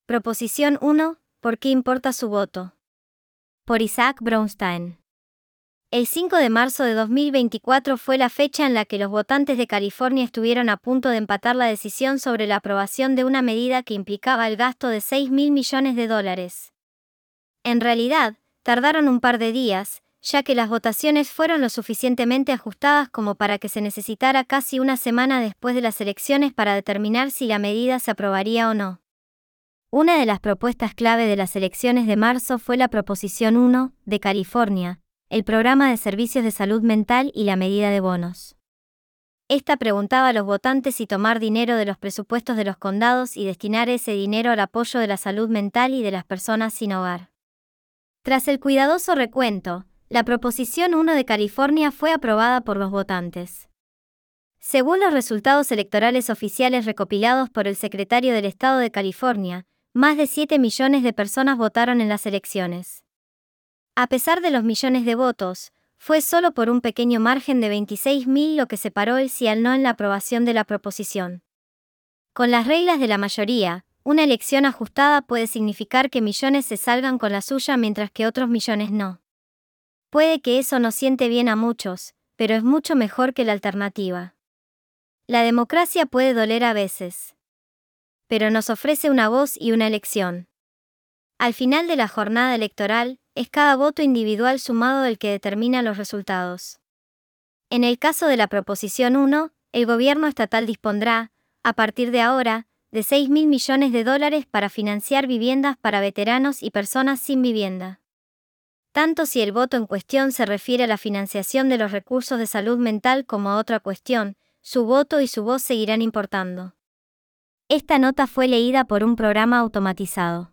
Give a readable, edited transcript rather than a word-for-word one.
Proposición 1. ¿Por qué importa su voto? Por Isaac Brownstein. El 5 de marzo de 2024 fue la fecha en la que los votantes de California estuvieron a punto de empatar la decisión sobre la aprobación de una medida que implicaba el gasto de $6.000 millones. En realidad, tardaron un par de días, ya que las votaciones fueron lo suficientemente ajustadas como para que se necesitara casi una semana después de las elecciones para determinar si la medida se aprobaría o no. Una de las propuestas clave de las elecciones de marzo fue la Proposición 1, de California, el Programa de Servicios de Salud Mental y la medida de bonos. Esta preguntaba a los votantes si tomar dinero de los presupuestos de los condados y destinar ese dinero al apoyo de la salud mental y de las personas sin hogar. Tras el cuidadoso recuento, la Proposición 1 de California fue aprobada por los votantes. Según los resultados electorales oficiales recopilados por el secretario del Estado de California, más de 7 millones de personas votaron en las elecciones. A pesar de los millones de votos, fue solo por un pequeño margen de 26.000 lo que separó el sí al no en la aprobación de la proposición. Con las reglas de la mayoría, una elección ajustada puede significar que millones se salgan con la suya mientras que otros millones no. Puede que eso no siente bien a muchos, pero es mucho mejor que la alternativa. La democracia puede doler a veces, pero nos ofrece una voz y una elección. Al final de la jornada electoral, es cada voto individual sumado el que determina los resultados. En el caso de la Proposición 1, el gobierno estatal dispondrá, a partir de ahora, de $6.000 millones para financiar viviendas para veteranos y personas sin vivienda. Tanto si el voto en cuestión se refiere a la financiación de los recursos de salud mental como a otra cuestión, su voto y su voz seguirán importando. Esta nota fue leída por un programa automatizado.